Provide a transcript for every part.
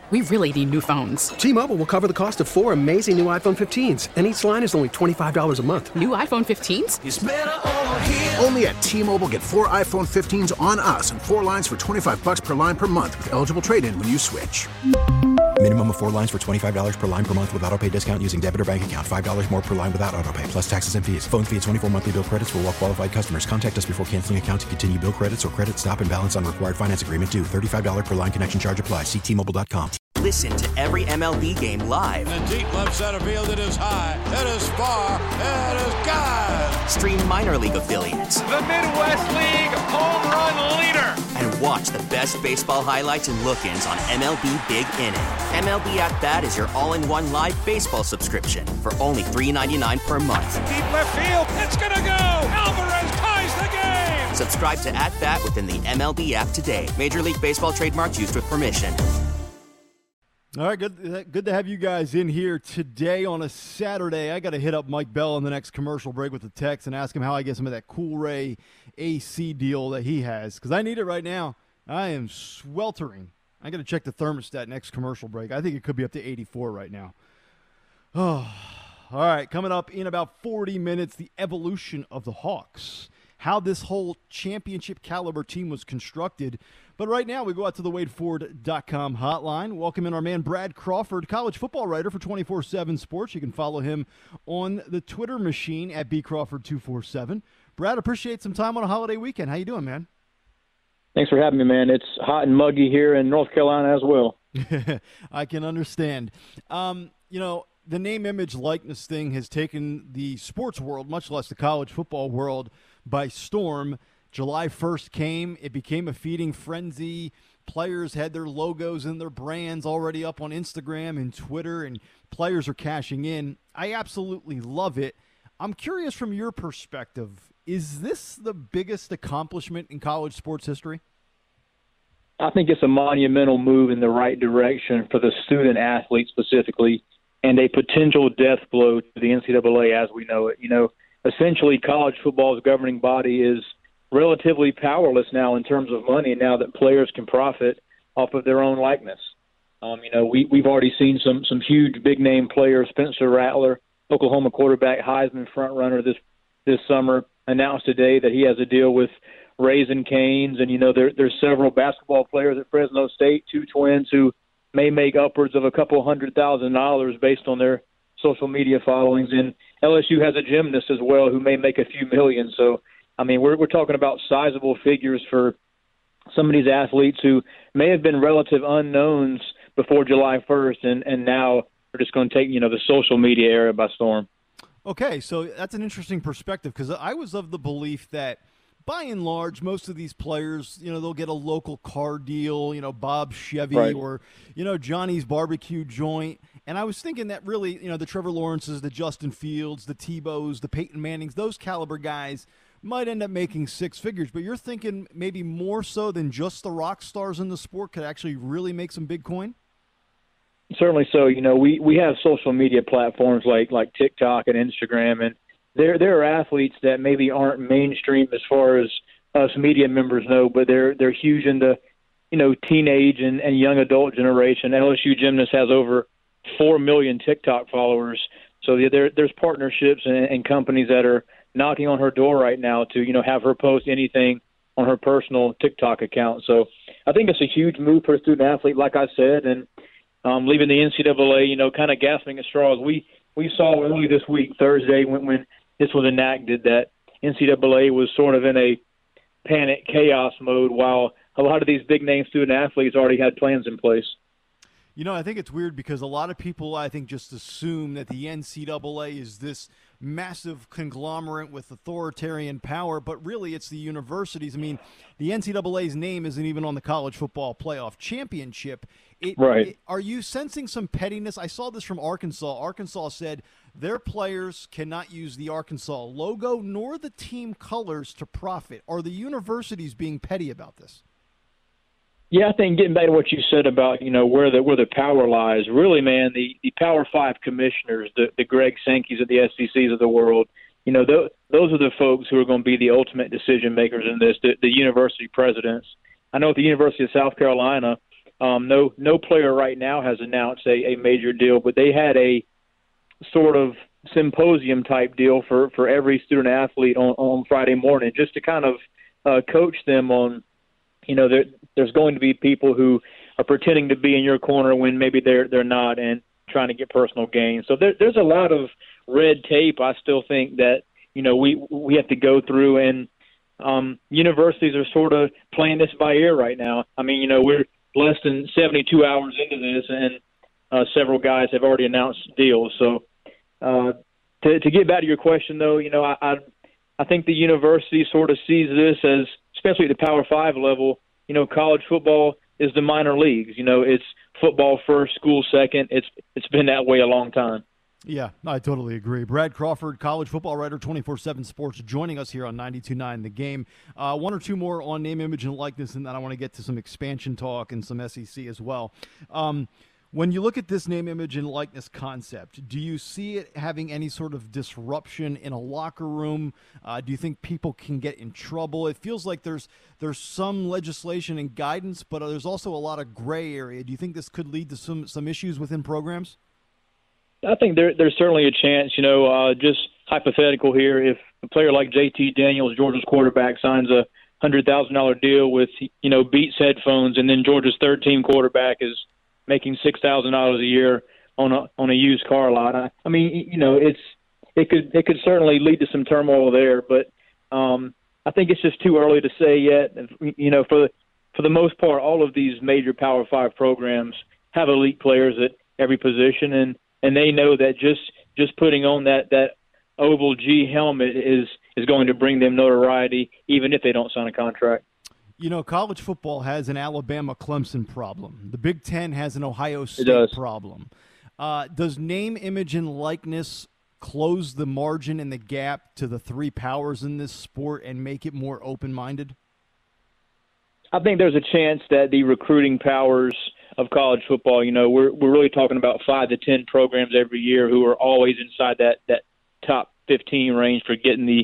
We really need new phones. T-Mobile will cover the cost of 4 amazing new iPhone 15s, and each line is only $25 a month. New iPhone 15s? It's better over here. Only at T-Mobile, get 4 iPhone 15s on us and 4 lines for $25 per line per month with eligible trade-in when you switch. Minimum of 4 lines for $25 per line per month with autopay discount using debit or bank account. $5 more per line without autopay, plus taxes and fees. Phone fee at 24 monthly bill credits for well-qualified customers. Contact us before canceling account to continue bill credits or credit stop and balance on required finance agreement due. $35 per line connection charge applies. See T-Mobile.com. Listen to every MLB game live. In the deep left center field, it is high, it is far, it is gone. Stream minor league affiliates. The Midwest League home run leader. And watch the best baseball highlights and look-ins on MLB Big Inning. MLB At Bat is your all-in-one live baseball subscription for only $3.99 per month. Deep left field, it's gonna go. Alvarez ties the game. Subscribe to At Bat within the MLB app today. Major League Baseball trademarks used with permission. All right, good to have you guys in here today on a Saturday. I got to hit up Mike Bell in the next commercial break with the text and ask him how I get some of that Cool Ray AC deal that he has, because I need it right now. I am sweltering. I got to check the thermostat next commercial break. I think it could be up to 84 right now. Oh, all right, coming up in about 40 minutes, the evolution of the Hawks, how this whole championship caliber team was constructed. But right now, we go out to the WadeFord.com hotline. Welcome in our man, Brad Crawford, college football writer for 24/7 Sports. You can follow him on the Twitter machine at bcrawford247. Brad, appreciate some time on a holiday weekend. How you doing, man? Thanks for having me, man. It's hot and muggy here in North Carolina as well. I can understand. The name, image, likeness thing has taken the sports world, much less the college football world, by storm. July 1st came. It became a feeding frenzy. Players had their logos and their brands already up on Instagram and Twitter, and players are cashing in. I absolutely love it. I'm curious from your perspective, is this the biggest accomplishment in college sports history? I think it's a monumental move in the right direction for the student athlete specifically, and a potential death blow to the NCAA as we know it. Essentially college football's governing body is relatively powerless now in terms of money, now that players can profit off of their own likeness. We've already seen some huge big name players. Spencer Rattler, Oklahoma quarterback, Heisman front runner this summer, announced today that he has a deal with Raising Cane's, and there's several basketball players at Fresno State, 2 twins who may make upwards of a couple $100,000 based on their social media followings, and LSU has a gymnast as well who may make a few million. So we're talking about sizable figures for some of these athletes who may have been relative unknowns before July 1st, and now they're just going to take, the social media era by storm. Okay, so that's an interesting perspective, because I was of the belief that by and large, most of these players, they'll get a local car deal, Bob's Chevy, right, or, Johnny's barbecue joint. And I was thinking that really, the Trevor Lawrences, the Justin Fields, the Tebows, the Peyton Mannings, those caliber guys might end up making 6 figures. But you're thinking maybe more so than just the rock stars in the sport could actually really make some big coin? Certainly so. We have social media platforms like TikTok and Instagram, and there are athletes that maybe aren't mainstream as far as us media members know, but they're huge in the teenage and young adult generation. LSU gymnast has over 4 million TikTok followers. So there's partnerships and companies that are knocking on her door right now to have her post anything on her personal TikTok account. So I think it's a huge move for a student athlete, like I said, and leaving the NCAA, kind of gasping at straws. We saw early this week, Thursday, when this was enacted, that NCAA was sort of in a panic chaos mode, while a lot of these big-name student athletes already had plans in place. I think it's weird because a lot of people, I think, just assume that the NCAA is this massive conglomerate with authoritarian power, but really it's the universities. The NCAA's name isn't even on the college football playoff championship. Right. Are you sensing some pettiness? I saw this from Arkansas. Arkansas said their players cannot use the Arkansas logo nor the team colors to profit. Are the universities being petty about this? Yeah, I think getting back to what you said about, where the power lies, really, man, the Power 5 commissioners, the Greg Sankeys of the SECs of the world, those are the folks who are going to be the ultimate decision makers in this, the university presidents. I know at the University of South Carolina, No player right now has announced a major deal, but they had a sort of symposium type deal for every student athlete on Friday morning, just to kind of coach them on, there's going to be people who are pretending to be in your corner when maybe they're not, and trying to get personal gain. So there's a lot of red tape, I still think, that we have to go through, and universities are sort of playing this by ear right now. I mean, we're less than 72 hours into this, and several guys have already announced deals. So to get back to your question, though, I think the university sort of sees this as, especially at the Power 5 level, college football is the minor leagues. It's football first, school second. It's been that way a long time. Yeah, I totally agree. Brad Crawford, college football writer, 24/7 Sports, joining us here on 92.9 The Game. One or two more on name, image, and likeness, and then I want to get to some expansion talk and some SEC as well. When you look at this name, image, and likeness concept, do you see it having any sort of disruption in a locker room? Do you think people can get in trouble? It feels like there's some legislation and guidance, but there's also a lot of gray area. Do you think this could lead to some issues within programs? I think there's certainly a chance, just hypothetical here, if a player like JT Daniels, Georgia's quarterback, signs a $100,000 deal with, Beats headphones, and then Georgia's third-team quarterback is making $6,000 a year on a used car lot. I mean, it could certainly lead to some turmoil there, but I think it's just too early to say yet. For the most part, all of these major Power 5 programs have elite players at every position, and they know that just putting on that oval G helmet is going to bring them notoriety, even if they don't sign a contract. College football has an Alabama-Clemson problem. The Big Ten has an Ohio State problem. Does name, image, and likeness close the margin and the gap to the three powers in this sport and make it more open-minded? I think there's a chance that the recruiting powers of college football, we're really talking about 5 to 10 programs every year who are always inside that top 15 range for getting the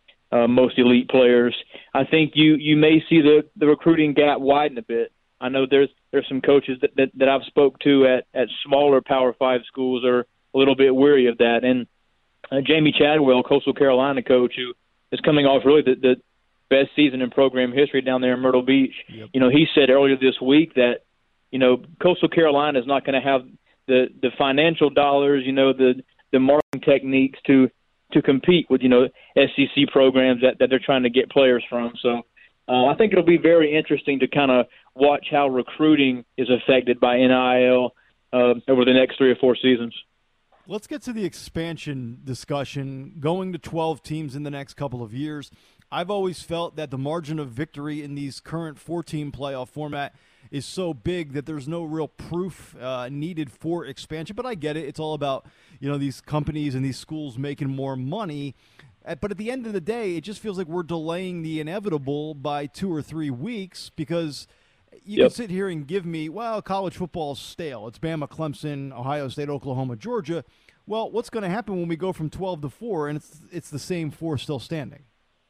most elite players. I think you may see the recruiting gap widen a bit. I know there's some coaches that I've spoke to at smaller Power 5 schools are a little bit weary of that. And Jamie Chadwell, Coastal Carolina coach, who is coming off really the best season in program history down there in Myrtle Beach. Yep. He said earlier this week that Coastal Carolina is not going to have the financial dollars, the marketing techniques to compete with, SEC programs that they're trying to get players from. So I think it'll be very interesting to kind of watch how recruiting is affected by NIL over the next 3 or 4 seasons. Let's get to the expansion discussion, going to 12 teams in the next couple of years. I've always felt that the margin of victory in these current 4-team playoff format is so big that there's no real proof needed for expansion. But I get it. It's all about, these companies and these schools making more money. But at the end of the day, it just feels like we're delaying the inevitable by 2 or 3 weeks, because you can sit here and give me, college football is stale. It's Bama, Clemson, Ohio State, Oklahoma, Georgia. Well, what's going to happen when we go from 12 to 4 and it's the same 4 still standing?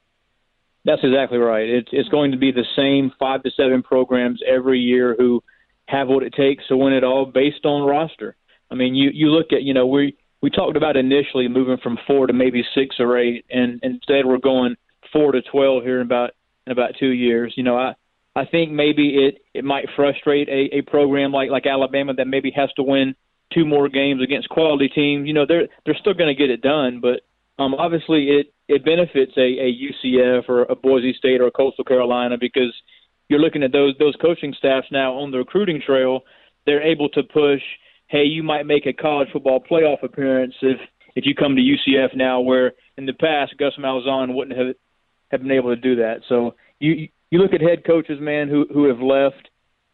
That's exactly right. It's going to be the same 5 to 7 programs every year who have what it takes to win it all based on roster. I mean, you look at, we talked about initially moving from 4 to maybe 6 or 8, and instead we're going 4 to 12 here in about 2 years. I think maybe it might frustrate a program like Alabama that maybe has to win 2 more games against quality teams. They're still going to get it done, but obviously it benefits a UCF or a Boise State or a Coastal Carolina, because you're looking at those coaching staffs now on the recruiting trail. They're able to push, hey, you might make a college football playoff appearance if you come to UCF now, where in the past Gus Malzahn wouldn't have been able to do that. So you look at head coaches, man, who have left,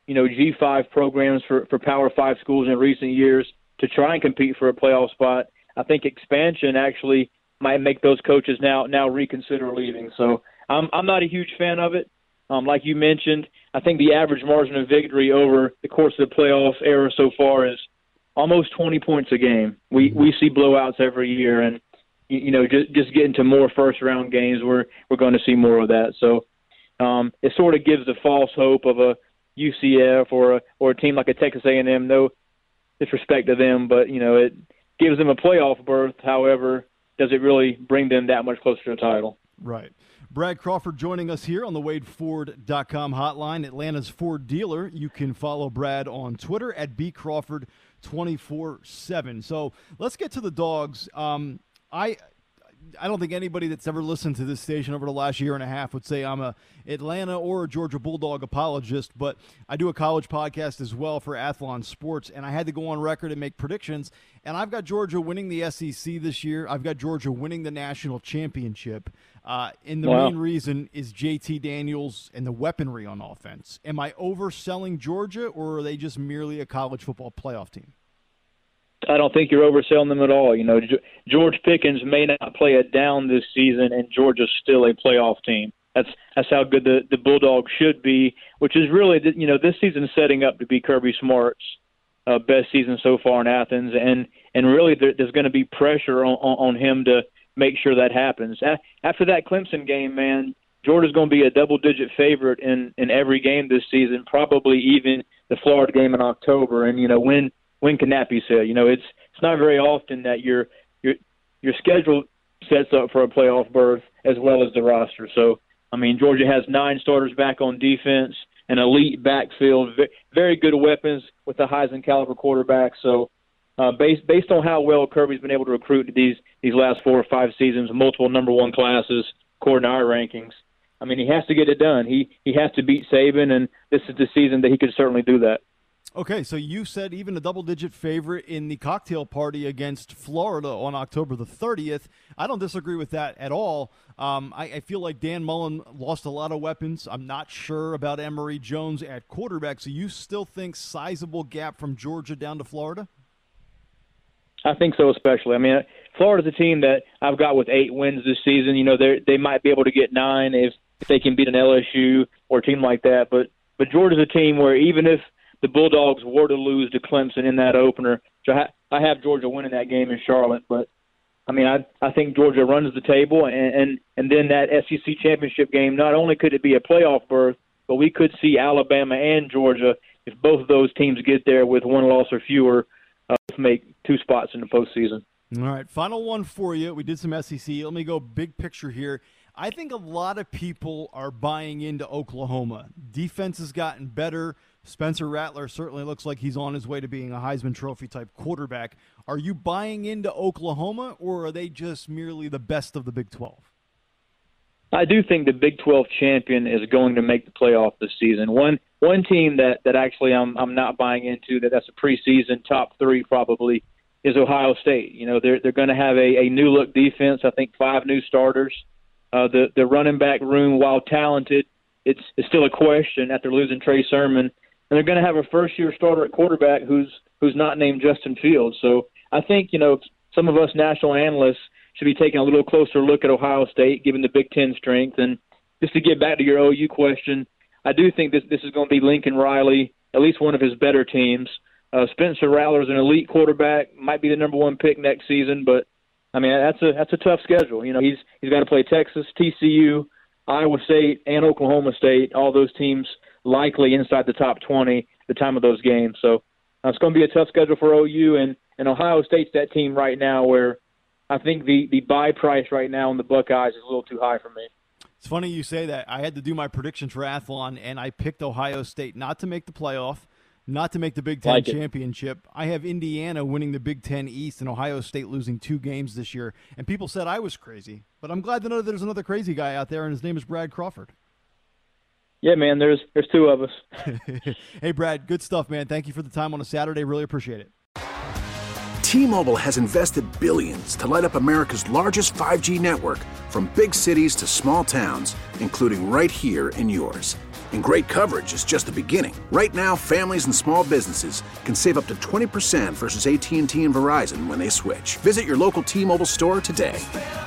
G5 programs for Power 5 schools in recent years to try and compete for a playoff spot. I think expansion actually might make those coaches now reconsider leaving. So I'm not a huge fan of it. Like you mentioned, I think the average margin of victory over the course of the playoff era so far is almost 20 points a game. We see blowouts every year, and just getting to more first round games, we're going to see more of that. So it sort of gives the false hope of a UCF or a team like a Texas A&M. No disrespect to them, but it gives them a playoff berth. However, does it really bring them that much closer to a title? Right. Brad Crawford joining us here on the WadeFord.com hotline, Atlanta's Ford dealer. You can follow Brad on Twitter at bcrawford247. So let's get to the Dogs. I don't think anybody that's ever listened to this station over the last year and a half would say I'm a Atlanta or a Georgia Bulldog apologist, but I do a college podcast as well for Athlon Sports, and I had to go on record and make predictions, and I've got Georgia winning the SEC this year. I've got Georgia winning the national championship, and the main reason is JT Daniels and the weaponry on offense. Am I overselling Georgia, or are they just merely a college football playoff team? I don't think you're overselling them at all. George Pickens may not play it down this season, and Georgia's still a playoff team. That's how good the Bulldogs should be, which is really, this season's setting up to be Kirby Smart's best season so far in Athens, and really there's going to be pressure on him to make sure that happens. After that Clemson game, man, Georgia's going to be a double-digit favorite in every game this season, probably even the Florida game in October, and when can that be said? It's not very often that your schedule sets up for a playoff berth as well as the roster. So, Georgia has 9 starters back on defense, an elite backfield, very good weapons with a Heisman caliber quarterback. So, based on how well Kirby's been able to recruit these last 4 or 5 seasons, multiple number 1 classes, according to our rankings, he has to get it done. He has to beat Saban, and this is the season that he could certainly do that. Okay, so you said even a double-digit favorite in the cocktail party against Florida on October the 30th. I don't disagree with that at all. I feel like Dan Mullen lost a lot of weapons. I'm not sure about Emory Jones at quarterback. So you still think sizable gap from Georgia down to Florida? I think so, especially. Florida's a team that I've got with 8 wins this season. They might be able to get 9 if they can beat an LSU or a team like that. But Georgia's a team where even if the Bulldogs were to lose to Clemson in that opener, I have Georgia winning that game in Charlotte. But, I think Georgia runs the table, and then that SEC championship game, not only could it be a playoff berth, but we could see Alabama and Georgia, if both of those teams get there with 1 loss or fewer, make 2 spots in the postseason. All right, final one for you. We did some SEC. Let me go big picture here. I think a lot of people are buying into Oklahoma. Defense has gotten better. Spencer Rattler certainly looks like he's on his way to being a Heisman Trophy type quarterback. Are you buying into Oklahoma, or are they just merely the best of the Big 12? I do think the Big 12 champion is going to make the playoff this season. One team that actually I'm not buying into, that's a preseason top 3 probably, is Ohio State. They're going to have a new look defense. I think 5 new starters. The running back room, while talented, it's still a question after losing Trey Sermon. And they're going to have a first-year starter at quarterback who's not named Justin Fields. So I think, some of us national analysts should be taking a little closer look at Ohio State, given the Big Ten strength. And just to get back to your OU question, I do think this is going to be Lincoln Riley, at least one of his better teams. Spencer Rattler is an elite quarterback, might be the number 1 pick next season, but that's a tough schedule. He's got to play Texas, TCU, Iowa State, and Oklahoma State. All those teams likely inside the top 20 at the time of those games. So it's going to be a tough schedule for OU, and Ohio State's that team right now where I think the buy price right now in the Buckeyes is a little too high for me. It's funny you say that. I had to do my predictions for Athlon, and I picked Ohio State not to make the playoff, not to make the Big Ten championship. I have Indiana winning the Big Ten East and Ohio State losing 2 games this year. And people said I was crazy. But I'm glad to know there's another crazy guy out there, and his name is Brad Crawford. Yeah, man, there's 2 of us. Hey, Brad, good stuff, man. Thank you for the time on a Saturday. Really appreciate it. T-Mobile has invested billions to light up America's largest 5G network, from big cities to small towns, including right here in yours. And great coverage is just the beginning. Right now, families and small businesses can save up to 20% versus AT&T and Verizon when they switch. Visit your local T-Mobile store today.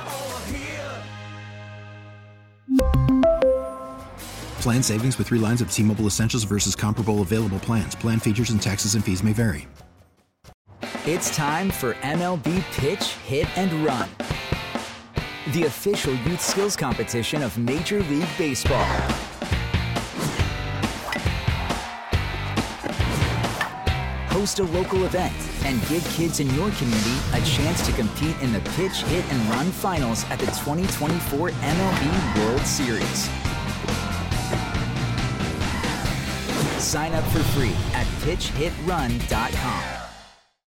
Plan savings with 3 lines of T-Mobile Essentials versus comparable available plans. Plan features and taxes and fees may vary. It's time for MLB Pitch, Hit, and Run, the official youth skills competition of Major League Baseball. host a local event, and give kids in your community a chance to compete in the Pitch, Hit, and Run Finals at the 2024 MLB World Series. Sign up for free at pitchhitrun.com.